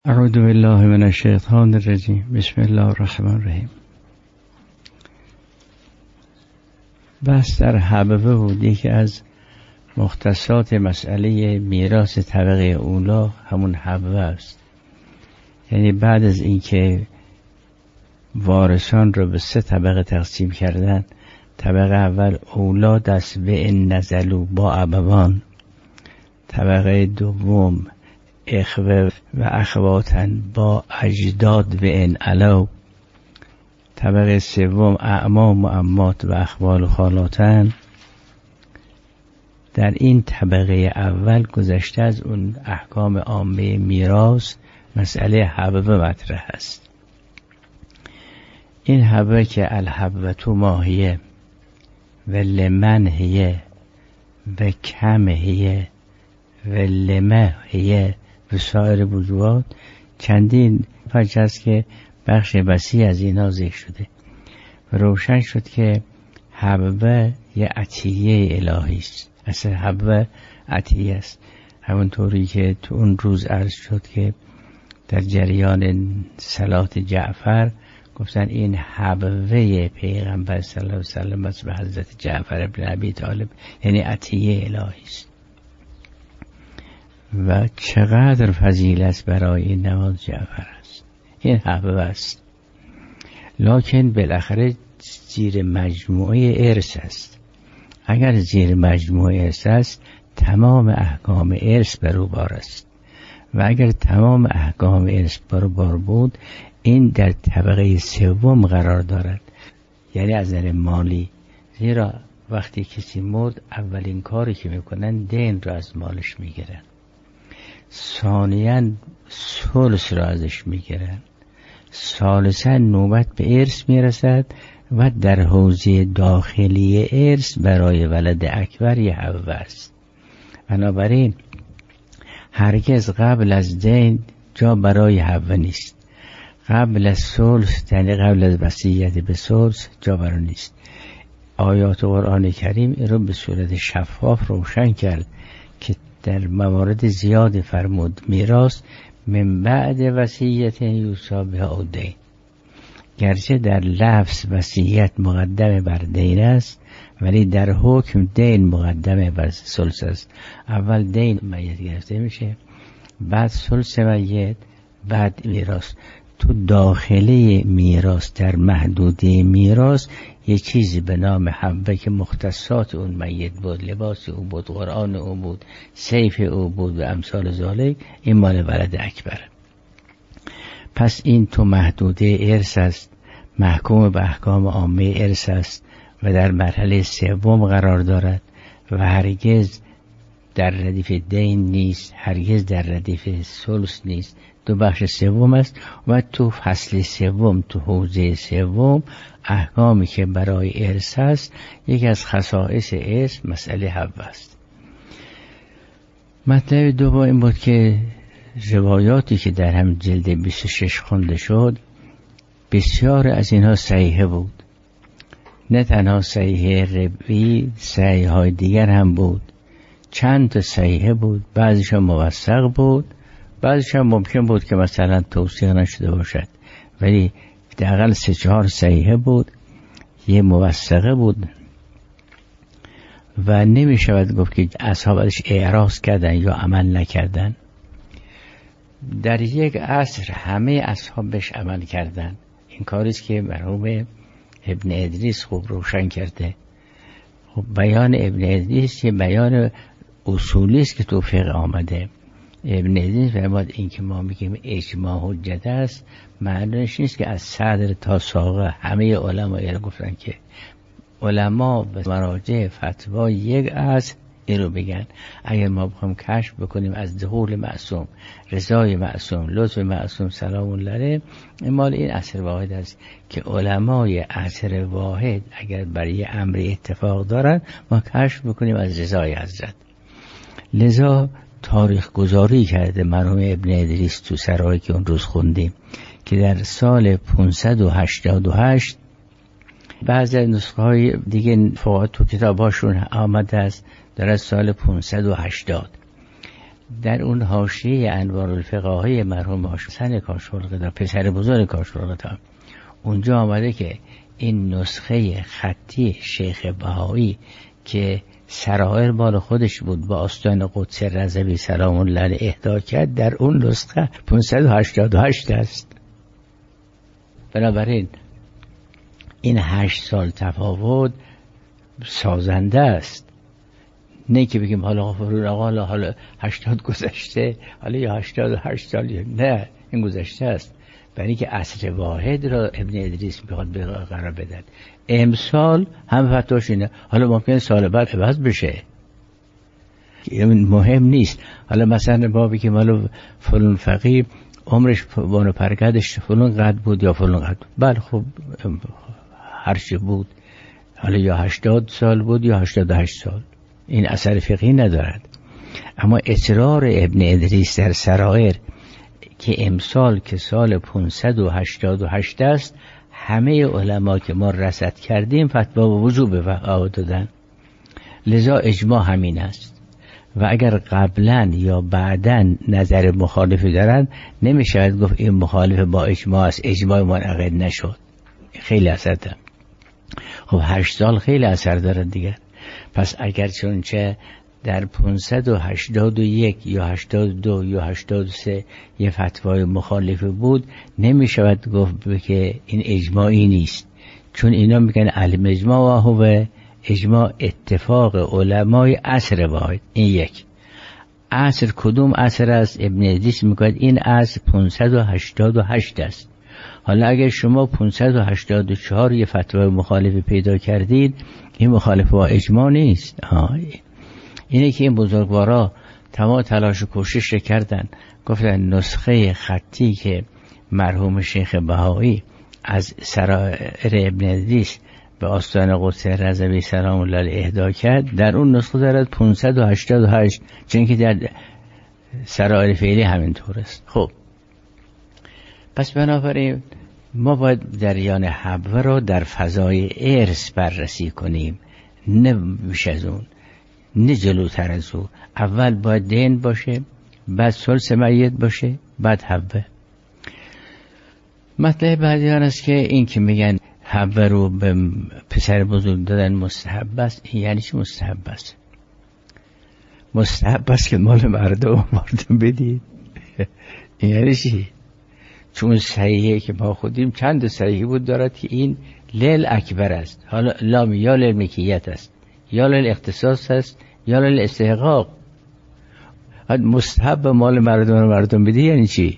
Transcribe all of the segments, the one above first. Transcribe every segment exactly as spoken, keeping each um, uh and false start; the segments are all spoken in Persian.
اعوذ بالله من الشیطان الرجیم. بسم الله الرحمن الرحیم. بحث در حبوه بود. یکی از مختصات مسئله میراث طبقه اولا همون حبوه است. یعنی بعد از اینکه وارثان رو به سه طبقه تقسیم کردن، طبقه اول اولاد است و ان نزلوا با ابوان، طبقه دوم اخوه و اخواتن با اجداد و ان علو، طبقه سوم اعمام و عمات و اخوال و خالاتن. در این طبقه اول گذشته از اون احکام عامه میراث مسئله حبوه مطرح است. این حبوه که الحبوه ماهیه و لمن هیه و کم هیه و لمه هیه و سایر موضوعات، چندین وجه است که بخش وسیع از اینا ذکر شده و روشن شد که حبوه یه عطیه الهی است. اصلا حبوه عطیه است، همونطوری که تو اون روز عرض شد که در جریان صلات جعفر گفتن این حبوه پیغمبر صلی الله علیه و سلم است به حضرت جعفر ابن ابی طالب، یعنی عطیه الهی است. و چقدر فضیلت برای این نماز جعفر است. این حبوه است، لکن بالاخره زیر مجموعه ارث است. اگر زیر مجموعه ارث است تمام احکام ارث بر او بار است و اگر تمام احکام ارث بر او بار بود این در طبقه سوم قرار دارد، یعنی از نظر مالی. زیرا وقتی کسی مرد اولین کاری که میکنن دین را از مالش میگیرن، ثانیاً ثلث را ازش میگیرن، ثالثاً نوبت به ارث میرسد و در حوزه داخلی ارث برای ولد اکبر یه حبوه است. بنابراین هرگز قبل از دین جا برای حبوه نیست، قبل از ثلث یعنی قبل از وصیت به ثلث جا برای نیست. آیات قرآن کریم این رو به صورت شفاف روشن کرد که در موارد زیاد فرمود میراث من بعد وصیت یوصی بها او دین. گرچه در لفظ وصیت مقدم بر دین است ولی در حکم دین مقدم بر ثلث است. اول دین میت گرفته میشه، بعد ثلث میت، بعد میراث. تو داخله میراث در محدوده میراث یه چیزی به نام حبوه که مختصات اون میت بود، لباس او بود، قرآن او بود، سیف او بود و امثال ذالک، این مال ولد اکبر. پس این تو محدوده ارث است، محکوم به احکام عامه ارث است و در مرحله سوم قرار دارد و هرگز در ردیف دین نیست، هرگز در ردیف ثلث نیست، دو بخش سوم است. و تو فصل سوم، تو حوزه سوم، احکامی که برای ارث است، یکی از خصائص ارث مسئله حبوه است. مطلب دوم این بود که روایاتی که در هم جلد بیست و شش خونده شد بسیار از اینها صحیحه بود. نه تنها صحیحه ربی، صحیحه های دیگر هم بود. چند تا صحیحه بود، بعضیش موثق بود، بعضیش هم ممکن بود که مثلا توثیق نشده باشد، ولی حداقل سه چهار صحیحه بود، یه موثقه بود و نمی شود گفت که اصحاب ازش اعراض کردن یا عمل نکردن. در یک عصر همه اصحاب بهش عمل کردن. این کاریست که مرحوم ابن ادریس خوب روشن کرده. خب بیان ابن ادریس یه بیان اصولی است که تو فقه آمده. ابن ادریس فرمود این که ما میگیم اجماع حجت است، معنیش نیست که از صدر تا ساقه همه علما اینا گفتن، که علما و مراجع فتوا یک از این رو بگن. اگر ما بخوام کشف بکنیم از دخول معصوم، رضای معصوم، لطف معصوم سلام علیه، مال این عصر واحد است که علمای عصر واحد اگر برای امر اتفاق دارن ما کشف بکنیم از رضای حضرت. لذا تاریخ گذاری کرده مرحوم ابن ادریس تو سرایی که اون روز خوندیم که در سال پانصد و هشتاد و هشت، بعضی از نسخه های دیگه فقط تو کتاب هاشون آمده است در از سال پانصد و هشتاد، در اون حاشیه انوار الفقاهی مرحوم حسن کاشفالقدا، پسر بزرگ کاشفالقدا، اونجا آمده که این نسخه خطی شیخ بهایی که سرائر مال خودش بود با آستان قدس رضوی سلام الله علیه اهدا کرد، در اون نسخه پانصد و هشتاد و هشت است. بنابراین این هشت سال تفاوت سازنده است. نه که بگیم حالا فرون آقا حالا, حالا هشتاد گذشته، حالا یا هشتاد و هشت سال، نه، این گذشته است. برای که عصر واحد را ابن ادریس میخواد به قرار بدن. امسال هم فتواش اینه، حالا ممکنه سال بعد عوض بشه، مهم نیست. حالا مثلا بابی که مالو فلان فقیه عمرش بانو پرگدش فلان قد بود یا فلان قد بود، بله خب هرچی بود، حالا یا هشتاد سال بود یا هشتاد و هشت سال، این اثر فقهی ندارد. اما اصرار ابن ادریس در سرائر که امسال که سال پانصد و هشتاد و هشت است، همه علما که ما رصد کردیم فتوا و وجوب وقع دادن، لذا اجماع همین است. و اگر قبلا یا بعدا نظر مخالفی دارن، نمیشه گفت این مخالف با اجماع است، اجماع منعقد نشد، خیلی اثر داره. خب هشت سال خیلی اثر داره دیگر. پس اگر چونچه در پانصد و هشتاد و یک یا هشتاد و دو یا هشتاد و سه یه فتوای مخالف بود، نمیشود گفت که این اجماعی نیست، چون اینا میگن علم اجماع و هو اجماع اتفاق علمای عصر واحد. این یک عصر کدوم عصر است؟ ابن ادریس میگه این عصر پانصد و هشتاد و هشت است. حالا اگر شما پانصد و هشتاد و چهار یه فتوای مخالف پیدا کردید، این مخالف با اجماع نیست. ها اینه که این بزرگوارا تمام تلاش و کوشش کردن، گفتن نسخه خطی که مرحوم شیخ بهایی از سرائر ابن ادریس به آستان قدس رضوی سلام الله علیه اهدا کرد، در اون نسخه دارد پانصد و هشتاد و هشت، چون که در سرائر فعلی همینطور است. خب پس بنابراین ما باید جریان حبوه را در فضای ارث بررسی کنیم، نه بیش از اون، نه جلوتر از او. اول باید دین باشه، بعد ثلث میت باشه، بعد حبوه. مطلب بعدیان است که این که میگن حبوه رو به پسر بزرگ دادن مستحب است. این یعنی چی مستحب است؟ مستحب است که مال مردم مردم بدید. این یعنی چی؟ چون صحیحه که ما خودیم چند صحیحی بود دارد که این لیل اکبر است. حالا لام یا لیل مکیت است، یا لیل اختصاص است، یا لیل استحقاق. مستحب مال مردم مردم بدی یعنی چی؟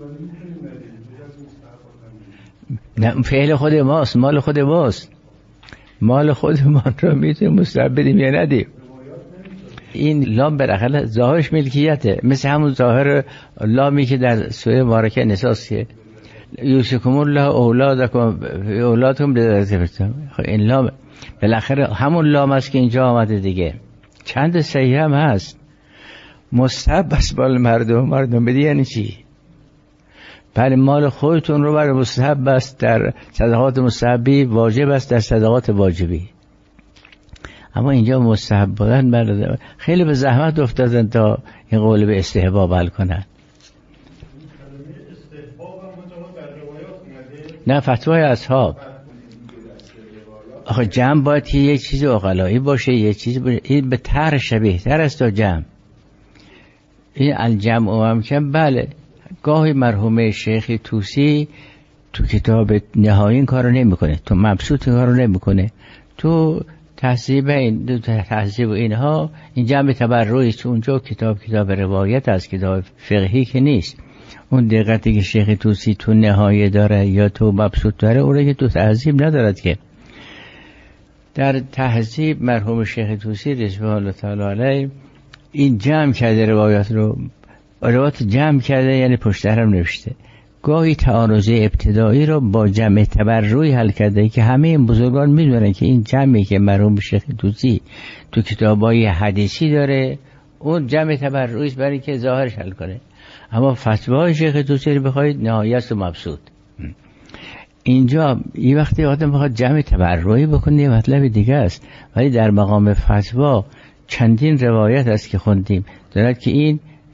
نه، فعل خود ماست، مال خود ماست، مال خود ما را میتونیم مستحب بدیم یا ندیم. این لام بالاخره ظاهرش ملکیته، مثل همون ظاهر لامی که در سوره مبارکه نساست که یوسیکم الله اولادکم اولادکم لذت. این لام بالاخره همون لام است که اینجا آمده دیگه. چند صحیح هم هست. مستحب بس مال مردم مردم بدی یعنی چی؟ بله مال خودتون رو برای مستحب است در صدقات مستحبی، واجب است در صدقات واجبی. اما اینجا مستحب بودن برای خیلی به زحمت افتادن تا این قول به استحباب حل کنن. نه، فتوای اصحاب. آخه جمع باید که یک چیز اقلایی باشه، یک چیز باشه. این به طرح شبیه تر است تا جمع. این الجمع و امکن، بله گاهی مرحوم شیخ طوسی تو کتاب نهایی این کارو نمیکنه، تو مبسوط این کارو نمیکنه، تو تحذیب این تحذیب اینها این جمع تبرعی، چون اونجا کتاب کتاب روایت است، کتاب فقهی که نیست. اون دقتی که شیخ طوسی تو نهایی داره یا تو مبسوط داره، اون که تو تحذیب ندارد. که در تحذیب مرحوم شیخ طوسی رضوان الله تعالی علیه این جمع کرده روایات رو، روایات جمع کرده یعنی پشت هم نوشته. گاهی تعارض ابتدایی رو با جمع تبرعی حل کرده که همه این بزرگان میدونن که این جمعی که مرحوم شیخ طوسی تو کتابای حدیثی داره اون جمع تبرعی است برای که ظاهرش حل کنه. اما فتوای شیخ طوسی رو بخواید نهایت و مبسوط. اینجا این وقتی آدم بخواد جمع تبرعی بکنه مطلب دیگه است، ولی در مقام فتوا چندین روایت است که خوندیم دارد که این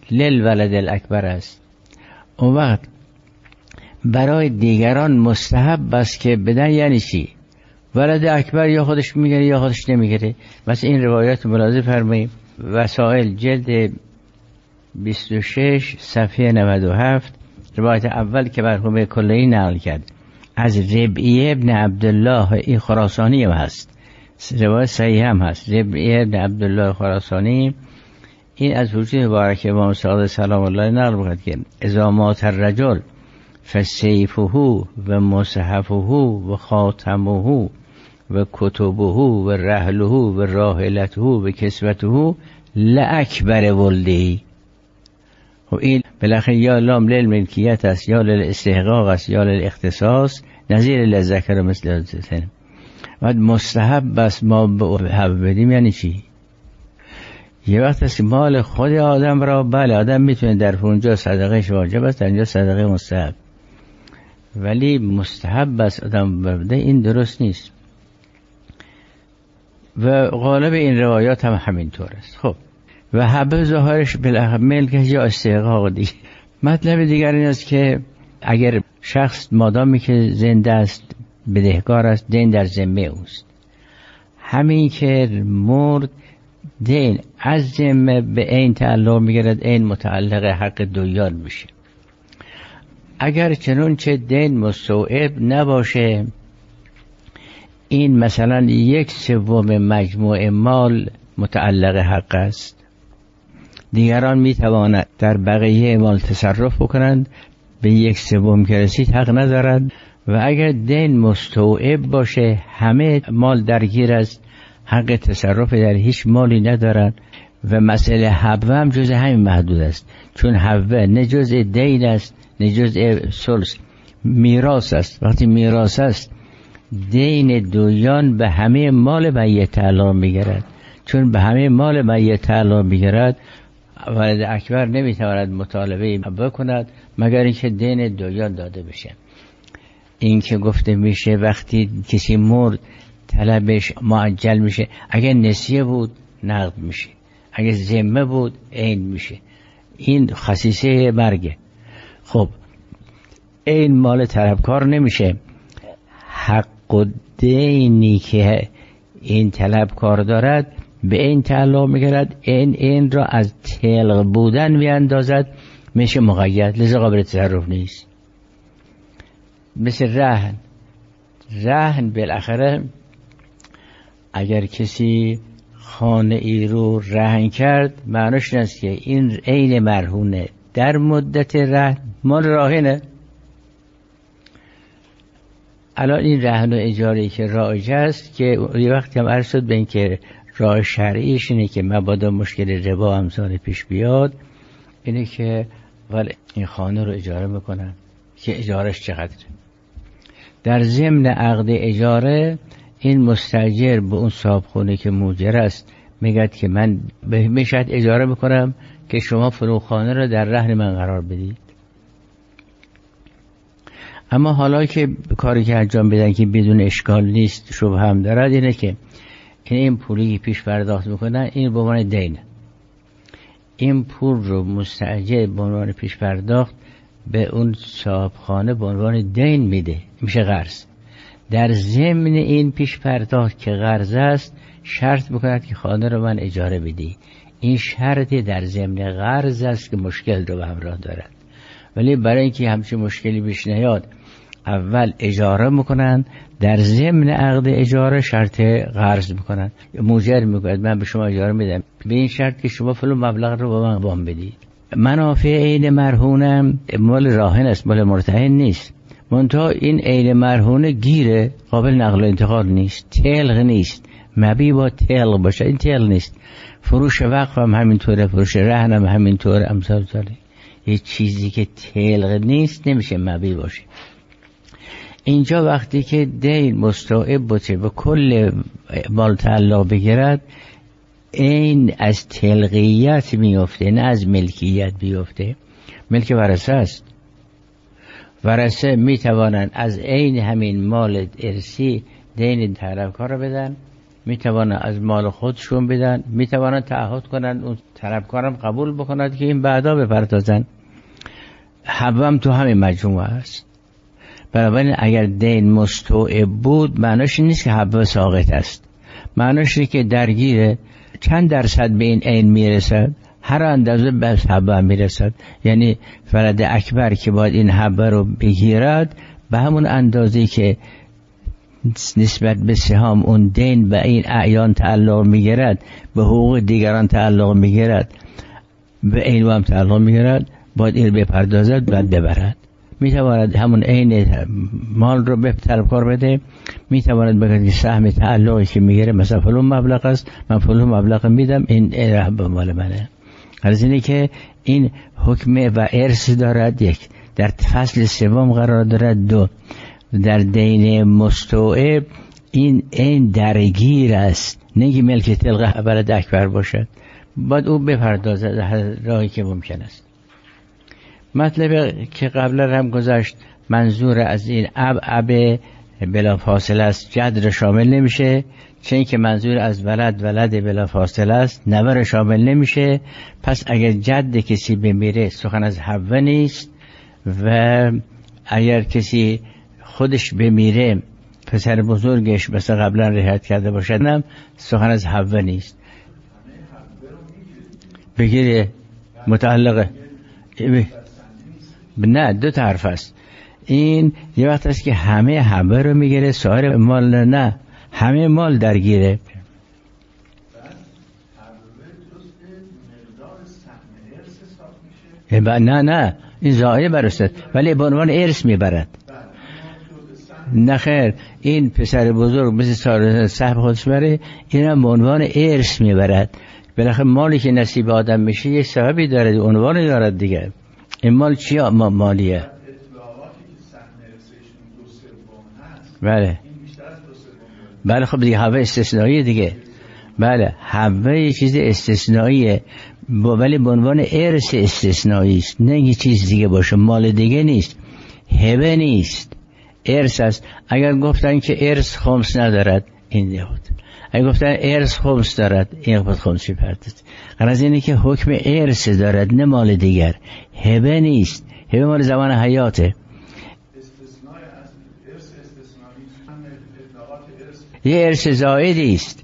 للولد الاکبر است. اون وقت برای دیگران مستحب است که بدن. یعنی چی؟ ولد اکبر یا خودش میگیره یا خودش نمیگیره. مثلا این روایات ملاحظه فرمایید، وسائل جلد بیست و شش صفحه نود و هفت، روایت اول که مرحوم کلهی نقل کرد از ربعی ابن عبدالله این خراسانی هم هست، روایت صحیح هم هست. ربعی ابن عبدالله خراسانی این از وجود مبارک امام صادق سلام الله نقل می‌کند که اذا مات الرجل فسیفه و مصحفه و خاتمه و کتبه و رحله و راحلته و کسوته لأکبر ولدی. و این بالاخره یا لام للملکیت است یا للاستحقاق است یا للاختصاص، نظیر للذکر مثل الانثیین. بعد مستحب است ما به حب بدیم. یعنی چی؟ یه وقت است مال خود آدم را بله آدم میتونه در اونجا صدقهش واجب است، در اینجا صدقه مستحب، ولی مستحب است آدم بده این درست نیست. و غالب این روایات هم همینطور است. خب و حب ظاهرش بالاخره ملکش یا استحقاق دیگه. مطلب دیگر این است که اگر شخص مادامی که زنده است بدهکار است، دین در ذمه اوست. همین که مرد دین از ذمه به این تعلق میگیرد، این متعلق حق دویان میشه. اگر چنانچه دین مستوعب نباشه، این مثلا یک سوم مجموع مال متعلق حق است، دیگران میتوانند در بقیه مال تصرف بکنند، به یک سوم که رسید حق ندارند. و اگر دین مستوعب باشه همه مال درگیر است، حق تصرف در هیچ مالی ندارند. و مسئله حبه هم جز همین محدود است، چون حبه نه جزء دین است نه جزء ثلث، میراث است. وقتی میراث است دین دویان به همه مال میت تعلق میگیرد، چون به همه مال میت تعلق میگیرد ولد اکبر نمیتواند مطالبه بکند مگر اینکه دین دویان داده بشه. این که گفته میشه وقتی کسی مرد طلبش معجل میشه، اگر نسیه بود نقد میشه، اگر ذمه بود عین میشه. این خصیصه مرگه. خب این مال طلبکار نمیشه، حق و دینی که این طلبکار دارد به این تعلق میگرد، این این را از تلق بودن میاندازد میشه مقید، لذا قابل تصرف نیست. مثل رهن. رهن بالاخره اگر کسی خانه ای رو رهن کرد معنیش این است که این عین مرهونه در مدت رهن مال راهنه. الان این رهن و اجاره که رایج است که یه وقتی هم عرض شد به این که راه شرعیش اینه که مبادا مشکل ربا امثال پیش بیاد، اینه که ولی این خانه رو اجاره میکنن که اجارش چقدره. در ضمن عقد اجاره این مستاجر به اون صاحب خونه که موجر است میگه که من به میشد اجاره میکنم که شما فلان خانه رو در رهن من قرار بدید. اما حالا که کاری که انجام بدن که بدون اشکال نیست شبهه هم دارد اینه که این پولی پیش پرداخت میکنن این به عنوان دین، این پول رو مستاجر به عنوان پیش پرداخت به اون صاحب خانه به عنوان دین میده، میشه قرض. در ضمن این پیش پرداخت که قرض است شرط میکند که خانه رو من اجاره بدی. این شرطی در ضمن قرض است که مشکل رو به همراه دارد، ولی برای اینکه همچین مشکلی پیش نیاد اول اجاره میکنن، در ضمن عقد اجاره شرط قرض میکنن. موجر میگوید من به شما اجاره میدم به این شرط که شما فلان مبلغ رو به من وام بدید. منافع عین مرهونم مال راهن است، مال مرتهن نیست. منتها این عین مرهونه گیره، قابل نقل و انتقال نیست، تلق نیست. مبی با تلق باشه، این تلق نیست. فروش وقف هم همینطوره، فروش رهن هم همینطوره، امثال داره. یه چیزی که تلق نیست نمیشه مبی باشه. اینجا وقتی که دین مستوعب باشه و کل مال تعلق بگیرد این از تلقیت میفته نه از ملکیت بیفته. ملک ورثه است. ورثه میتوانند از عین همین مال ارثی دین طلبکار رو بدن، میتوانند از مال خودشون بدن، میتوانند تعهد کنند اون طلبکارم قبول بکند که این بعدا بپردازن. حوا هم تو همین مجموعه است. بنابراین اگر دین مستوعب بود معناش نیست که حوا ساقط است، معناش اینه که درگیره. چند درصد به این عین میرسد؟ هر اندازه به حوا میرسد. یعنی ولد اکبر که باید این حوا رو بگیرد به همون اندازه که نسبت به سهام اون دین به این اعیان تعلق میگیرد، به حقوق دیگران تعلق میگیرد، به عین هم تعلق میگیرد، باید این بپردازد، باید ببرد. میتواند همون عین مال رو به طلبکار بده، میتواند بگه که سهم تعلقی که میگیره مثلا فلان مبلغ است، من فلان مبلغ میدم، این حبه مال منه. از اینه که این حکم و ارث دارد، یک در فصل سوم قرار دارد، دو در دین مستوعب این این درگیر است، نگی ملک تلقه ولد اکبر باشد، باید او بپردازد هر راهی که ممکن است. مطلب که قبلا هم گذاشت، منظور از این اب اب بلا فاصله است، جد را شامل نمیشه، چون که منظور از ولد ولد بلا فاصله است، نوه را شامل نمیشه. پس اگر جد کسی بمیره سخن از حوا نیست، و اگر کسی خودش بمیره پسر بزرگش مثل قبلا رعایت کرده باشد هم سخن از حوا نیست. بگیره متعلقه نه، دو طرف است. این یه وقت است که همه حبه رو میگیره، سایر مال نه، همه مال درگیره. نه نه این زائده برست، ولی به عنوان ارث میبرد. نه خیر، این پسر بزرگ مثل سال سهم خودش بره، این هم به عنوان ارث میبرد. بالاخره مالی که نصیب آدم میشه یک سببی داره، عنوانی دارد دیگه. این مال چیه؟ ما مالیه. بله بله خب دیگه هوا استثنایی دیگه. بله هوا یه چیز استثنائیه، ولی به عنوان ارث استثنایی است، نه یه چیز دیگه باشه، مال دیگه نیست، هبه نیست، ارث است. اگر گفتن که ارث خمس ندارد، این دیگه بود. اگر گفتن ارث خمس دارد، این خود خمسی پرداخت. غرض اینه که حکم ارث دارد، نه مال دیگر، هبه نیست. هبه مال زمان حیاته. یه ارث زائدی است،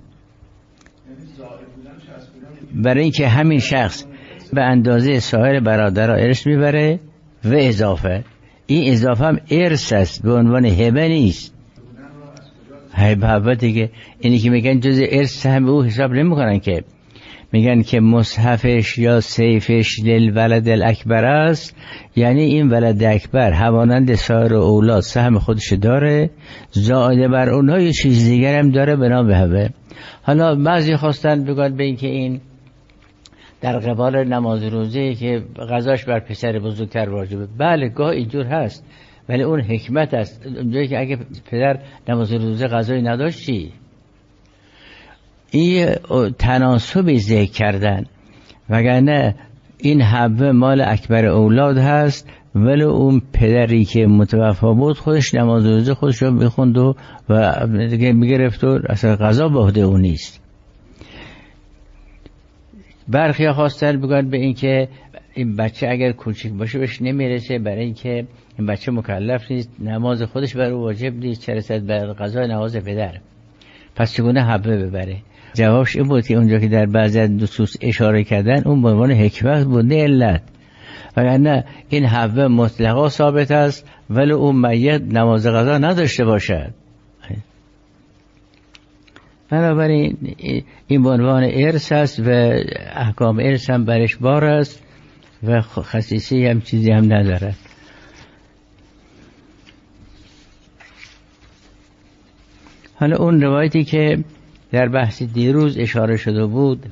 برای اینکه همین شخص به اندازه سایر برادرها ارث میبره و اضافه. این اضافه هم ارث است، به عنوان هبه نیست. هبه دیگه اینی که میگن جز ارث هم به او حساب نمیکنن، که میگن که مصحفش یا سیفش للولد الاکبر است، یعنی این ولد اکبر همانند سایر اولاد سهم خودش داره، زائده بر اونها یه چیز دیگر هم داره به نام هبه. حالا بعضی خواستن بگن به این که این در قبال نماز روزه که قضاش بر پسر بزرگتر واجبه. بله گاه اینجور هست، ولی اون حکمت است. اونجایی که اگه پدر نماز روزه قضایی نداشت چی؟ این تناسبی ذکر کردن، وگرنه این حبه مال اکبر اولاد هست، ولی اون پدری که متوفا بود خودش نماز روزه خودش رو بخوند و و دیگه میگرفت و اصلا قضا به عهده اون نیست. برخی خواستن بگن به این که این بچه اگر کوچک باشه بهش نمیرسه، برای اینکه این بچه مکلف نیست، نماز خودش بر او واجب نیست، چه رسد بر قضا نماز پدر، پس چگونه حبه ببره؟ جوابش این بود که اونجا که در بعضی نصوص اشاره کردن اون به عنوان حکمت بود، نه علت. وگرنه این حبه مطلقا ثابت است، ولی اون میت نماز قضا نداشته باشد. بنابراین این به عنوان ارث است و احکام ارث هم برش بار است و خصیصی هم چیزی هم ندارد. حالا اون روایتی که در بحث دیروز اشاره شده بود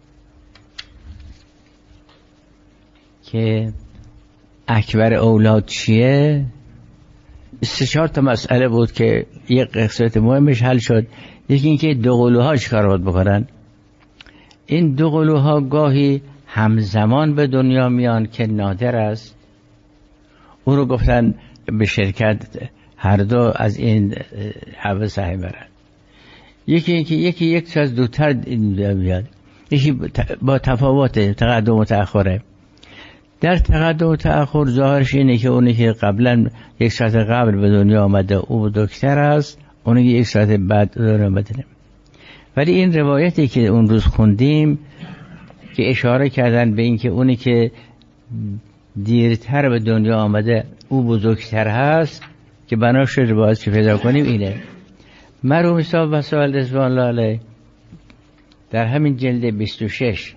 که اکبر اولاد چیه، سه چهار تا مسئله بود که یک قسمت مهمش حل شد. یکی این که دو قلوها چیکار باید بکنن. این دو قلوها گاهی همزمان به دنیا میان که نادر است، او رو گفتن به شرکت هر دو از این حوض سهم برن. یکی اینکه یکی یک چیز دوتر بیاد. یکی با تفاوت تقدم و تأخره. در تقدم و تأخر ظاهرش اینه که اونی که قبلا یک ساعت قبل به دنیا آمده او دکتر است، اونی که یک ساعت بعد دنیا آمده. ولی این روایتی که اون روز خوندیم که اشاره کردن به این که اونی که دیرتر به دنیا آمده او بزرگتر هست، که بناش روایت که پیدا کنیم اینه. مرحوم صاحب وسائل رضوان الله علیه در همین جلد بیست و شش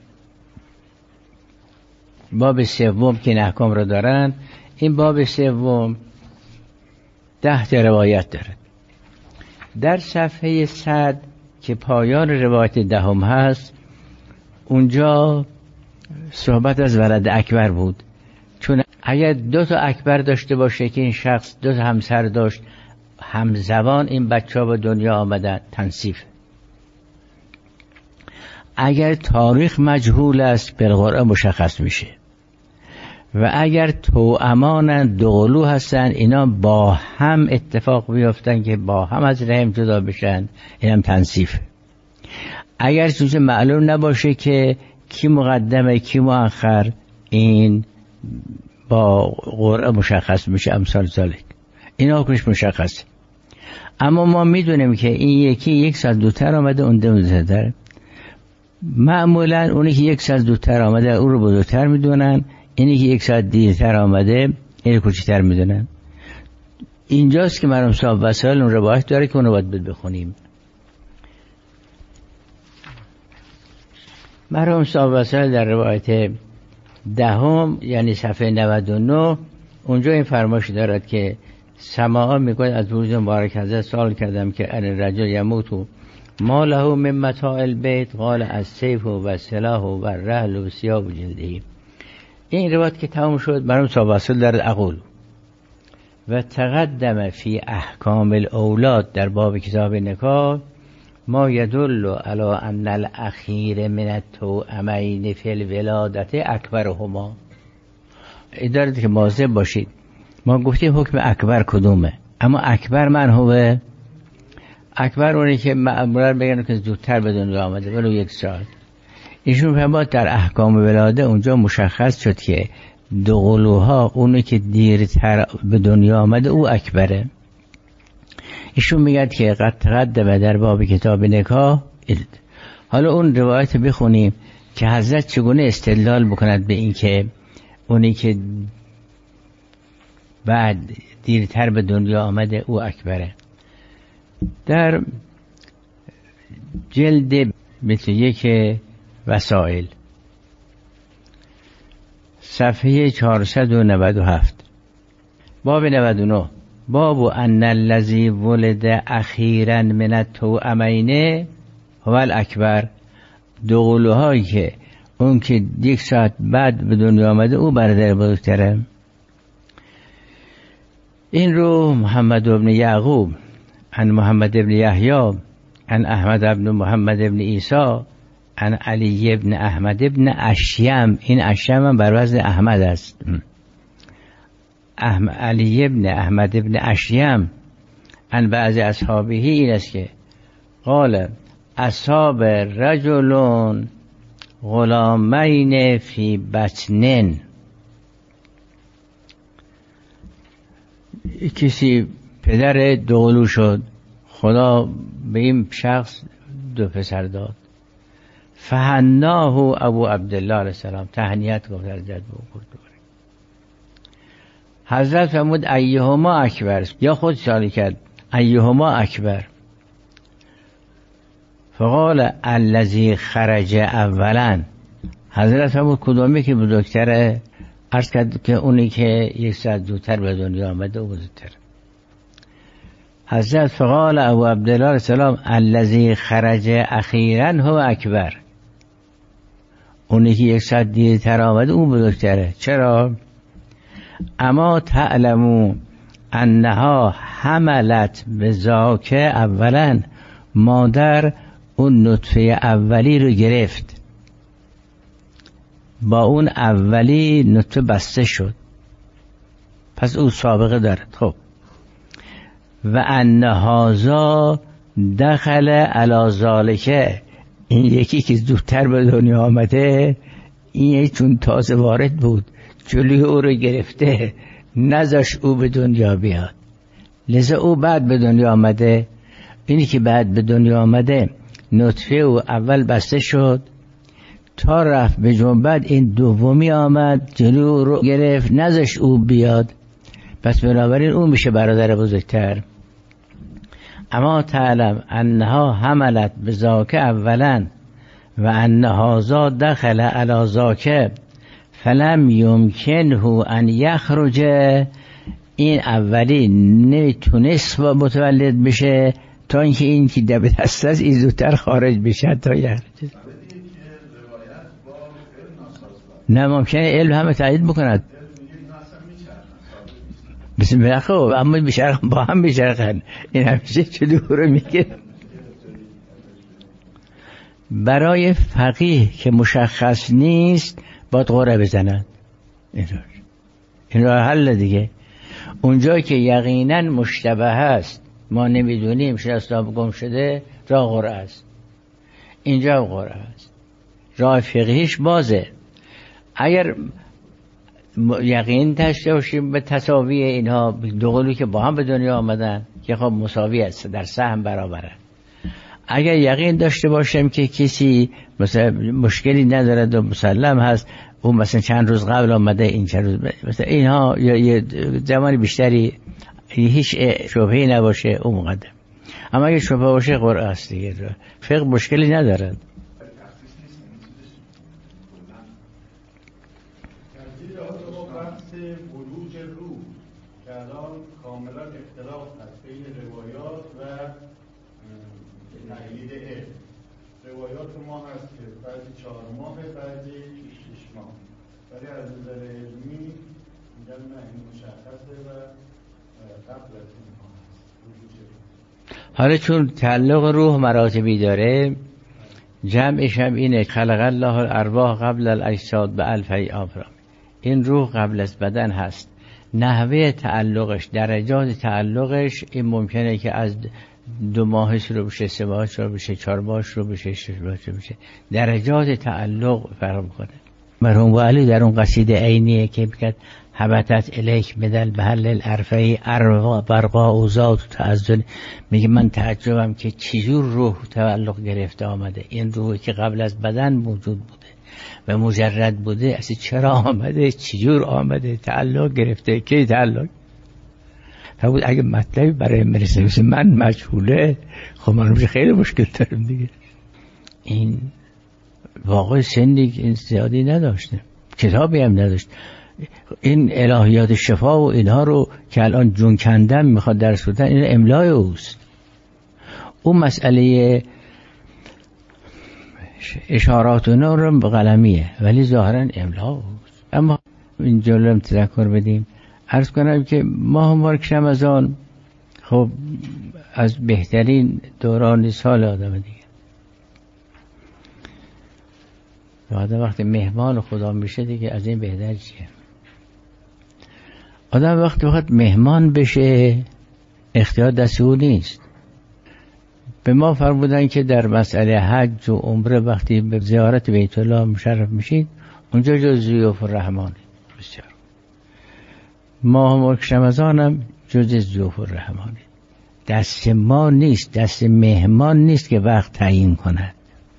باب سوم که این احکام را دارن، این باب سوم ده تا روایت دارد. در صفحه صد که پایان روایت دهم هست، اونجا صحبت از ولد اکبر بود. چون اگر دو تا اکبر داشته باشه که این شخص دو تا همسر داشت، همزمان این بچه ها به دنیا آمدن، تنصیف. اگر تاریخ مجهول است بالقرآن مشخص میشه. و اگر توأمان دوقلو هستن، اینا با هم اتفاق بیافتن که با هم از رحم جدا بشن، این هم تنصیف. اگر چیزی معلوم نباشه که کی مقدمه کی مؤخر، این با قرآن مشخص میشه. امثال ذالک اینا حکمش مشخصه. اما ما میدونیم که این یکی یک سال دوتر آمده، اون دو زودتر. معمولا اونی که یک سال دوتر آمده اون رو بزرگتر میدونن، اینی که یک ساعت دیرتر آمده این کوچکتر میدونن. اینجاست که مرحوم صاحب وسائل اون روایت داره که اون رو باید بخونیم. مرحوم صاحب وسائل در روایت دهم یعنی صفحه نود و نه اونجا این فرمایش دارد که سماع میگوید از روز مبارک حضرت سوال کردم که ان الرجل یموت ما له من متاع البیت قال السیف و السلاح و الرحل و ثياب جلده. این روایت که تمام شد، مرحوم صاحب وسائل در اقول و تقدم فی احکام الاولاد در باب کتاب نکاح ما یدل علی ان الاخیر من التوأمین فی الولادت اکبرهما. اداره که مواظب باشید، ما گفتیم حکم اکبر کدومه، اما اکبر من هو اکبر اونی که معمولا بگن که زودتر به دنیا آمده ولو یک سال. ایشون فرمود در احکام ولاده اونجا مشخص شد که دو قلوها اونی که دیرتر به دنیا آمده او اکبره. ایشون میگه که قد تقدم در باب کتاب نکاح. حالا اون روایت بخونیم که حضرت چگونه استدلال بکند به این که اونی که بعد دیرتر به دنیا آمده او اکبره. در جلد مثل یک وسائل صفحه چهارصد و نود و هفت باب نود و نه باب ان الذی ولد اخیرا من التوأمین هو الاکبر. دو قلوهایی که اون که یک ساعت بعد به دنیا آمده او برادر بزرگتره. این رو محمد ابن یعقوب عن محمد ابن یحیی عن احمد ابن محمد ابن عیسی عن علی ابن احمد ابن اشیم، این اشیم هم بر وزن احمد است، احمد علی ابن احمد ابن اشیم عن بعض اصحابه این است که قال اصحاب رجلون غلامین فی بطنن. کسی پدر دوقلو شد، خدا به این شخص دو پسر داد. فهناه ابو عبدالله علیه السلام، تهنیت گفت از جد بو. حضرت فرمود ایهما اکبر، یا خود سوالی کرد ایهما اکبر. فقال الذی خرج اولا. حضرت فرمود کدومی که بزرگتره؟ عرض کرد که اونی که یک ساعت زودتر به دنیا آمده او بزرگتره. حضرت فقال ابو عبدالله علیه السلام الذی خرج اخیرا هو اکبر. اونی که یک ساعت دیرتر آمده او بزرگتره. چرا؟ اما تعلمو انها حملت بذاک اولا، مادر اون نطفه اولی رو گرفت، با اون اولی نطفه بسته شد، پس او سابقه دارد. خب و ان هذا دخل علی ذالک، این یکی که زودتر به دنیا آمده، این چون تازه وارد بود جلوی او رو گرفته نذاش او به دنیا بیاد، لذا او بعد به دنیا آمده. اینی که بعد به دنیا آمده نطفه او اول بسته شد تا رفت به جنبت، این دومی آمد جلوی او رو گرفت نذاش او بیاد، پس بنابراین او میشه برادر بزرگتر. اما تعلم انها حملت بذاک اولا و انها ذا دخل علی ذاک فلم یمکنه ان یخرج. این اولی نمیتونست متولد بشه تا اینکه این که دم دست است این زودتر خارج بشه تا یخرج. نه ممکنه علم همه تایید بکند، بسم الله. خب اما بشرخ با هم بشرخن، این همیشه چه دوره میگه. برای فقیه که مشخص نیست باید قرعه بزنن، این راه حل دیگه. اونجا که یقینا مشتبه هست ما نمیدونیم شناسنامه گم شده، راه قرعه است، اینجا قرعه است، راه فقهیش بازه. اگر یقین داشته باشیم به تساوی اینها دو قلوی که با هم به دنیا آمدن که خب مساوی است، در سهم برابره. اگر یقین داشته باشیم که کسی مثلا مشکلی ندارد و مسلم هست، اون مثلا چند روز قبل آمده این چند روز مثلا اینها یا یه زمان بیشتری هیچ شبهه‌ای نباشه اون مقدم. اما اگر شبهه باشه قرعه است دیگه، فقه مشکلی ندارد. کاملا اختلاف هست بین روایات و تقلید علم. روایات ما هست که بعضی چهار ماه بعضی شش ماه، ولی از نظر علمی میگن نه این مشخصه و قبل از این ها هست. حالا چون تعلق روح مراتبی داره، جمعش هم اینه خلق الله الارواح قبل الاجساد به الف آفرام. این روح قبل از بدن هست. نحوه تعلقش، درجات تعلقش این ممکنه که از دو ماه شروع بشه، سه ماه شروع بشه، چهار ماه شروع بشه، شش ماه شروع بشه. درجات تعلق فرق میکنه. مرحوم علی در اون قصیده عینیه که میگه حبتت الیک بدل بحل الارفعی اروا برقا اوزاد تعزل، میگه من تعجبم که چجور روح تعلق گرفته آمده. این روحی که قبل از بدن موجود بوده و مجرد بوده، اصلا چرا آمده، چجور آمده، تعلق گرفته، کی تعلق فرمود. اگه مطلبی برای مرسه مثل من مجهوله، خب من میشه خیلی مشکل دارم دیگه. این واقع سنی این زیادی نداشته، کتابی هم نداشت. این الهیات شفا و اینها رو که الان جون کندن میخواد درس بدن، این املای اوست. اون مسئله اشارات اونا رو قلمیه ولی ظاهرا املا اوست. اما این جلو هم تذکر بدیم، عرض کنم که ماه مبارک رمضان خب از بهترین دوران سال آدم دیگه. آدم وقتی مهمان خدا میشه دیگه از این بهتر چیه؟ آدم وقتی وقت مهمان بشه اختیار دست او نیست. به ما فرمودن که در مسئله حج و عمره وقتی به زیارت بیت الله مشرف میشید اونجا جز ضیوف الرحمن. بسیار ماه مبارک رمضان هم جز ضیوف الرحمن، دست ما نیست، دست مهمان نیست که وقت تعیین کند.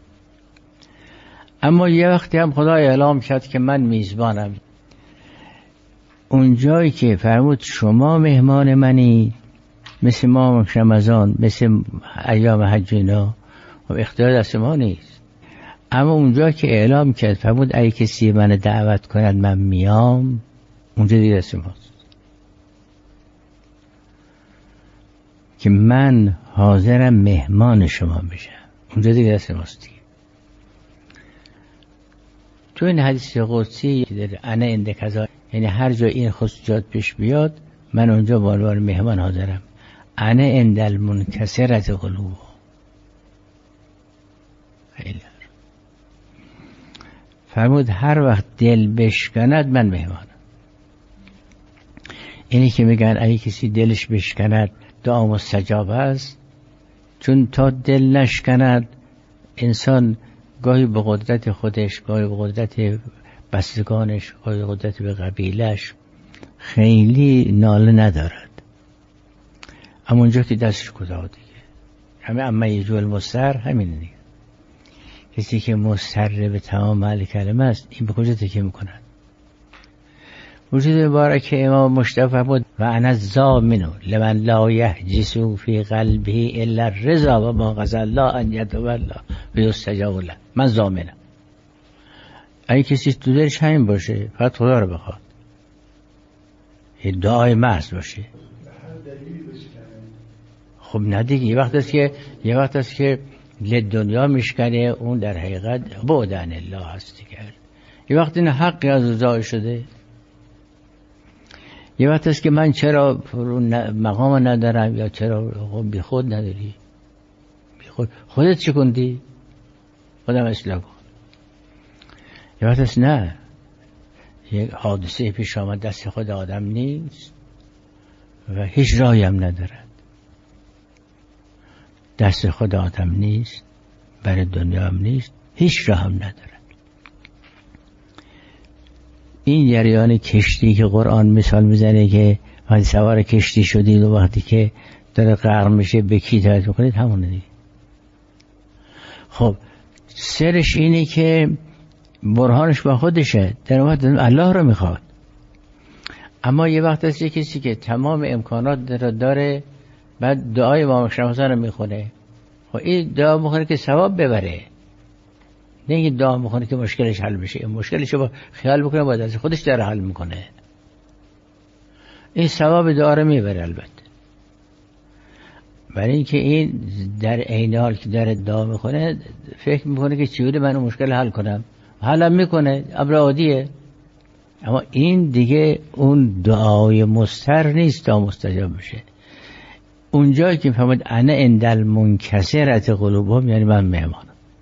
اما یه وقتی هم خدا اعلام کرد که من میزبانم. اونجایی که فرمود شما مهمان منی مثل ما رمضان، مثل ایام حج اینا، و اختیار دست ما نیست. اما اونجا که اعلام کرد فرمود اگه کسی من دعوت کند من میام، اونجا دیگه دست ماست که من حاضرم مهمان شما بشم، اونجا دیگه دست ماست دیگه. تو این حدیث قدسی داره انا عند کذا، یعنی هر جا این خصوصیات پیش بیاد من اونجا به عنوان مهمان حاضرم. انا عند المنکسرة قلوب. خیلی فرمود هر وقت دل بشکند من مهمانم. اینی که میگن اگه کسی دلش بشکند دعا مستجاب است، چون تا دل نشکند انسان گاهی به قدرت خودش، گاهی به قدرت بستگانش، گاهی به قدرت به قبیلش خیلی ناله ندارد، اما اونجا که دستش خدا دیگه همه اما یجو المستر همینه دیگه. کسی که مستر به تمام معنی کلمه است، این به کجا تکیه میکند؟ وجود مبارک امام مشتبه بود و انا الضامن لمن لا یحجس فی قلبه الا الرضا و ما غزا الله ان یتولا و یستجاب له. من ضامنم اگه کسی تو دلش همین باشه فقط خدا رو بخواد، دعای محض باشه. خب نه دیگه، یه وقت است که یه وقت است که دنیا میشکنه، اون در حقیقت بعدن الله هست دیگه. یه وقت این حقی از رضا شده، یه وقت است که من چرا مقام ندارم یا چرا بی خود نداری، بی خود خودت چی کندی؟ خودم اصلاح کن. یه وقت است نه، یک حادثه پیش آمد دست خود آدم نیست و هیچ راهی هم ندارد. دست خود آدم نیست، برای دنیا هم نیست، هیچ راه هم ندارد. این جریان کشتی که قرآن مثال میزنه که وقتی سوار کشتی شدید و وقتی که داره غرق میشه به کی اطاعت میکنید، همونه دیگه. خب سرش اینه که برهانش با خودشه، در وقت الله رو میخواد. اما یه وقت هست کسی که تمام امکانات داره بعد دعای امام شمسان رو میخونه، خب این دعا میخونه که ثواب ببره، نه اینکه دعا میخونه که مشکلش حل بشه. مشکلش رو خیال بکنه باید از خودش داره حل میکنه، این ثواب دعا رو میبره البته. برای اینکه این در عین حال که داره دعا میکنه فکر میکنه که چجوری من مشکل حل کنم، حل میکنه، امر عادیه. اما این دیگه اون دعای مستر نیست تا مستجاب بشه. اونجایی که فهمید انا اندل منکسرت قلوبهم، یعنی من مهمانم،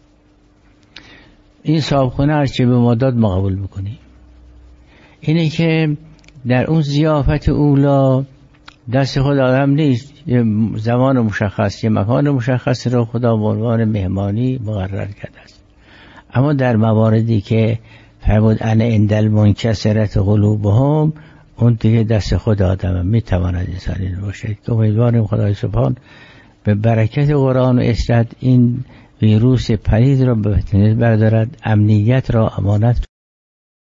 این صاحبخونه هرچی به ما داد ما قبول میکنیم. اینه که در اون ضیافت اولا دست خود آدم نیست، یه زمان مشخص، یه مکان مشخص رو خدا به عنوان مهمانی مقرر کرده است. اما در مواردی که فرمود انا اندل منکسرت قلوبهم، اون دیگه دست خود آدم میتواند انسانی باشه. که امیدواریم خدای سبحان به برکت قرآن و اصلاح این ویروس پلید را به بردارد، امنیت را، امانت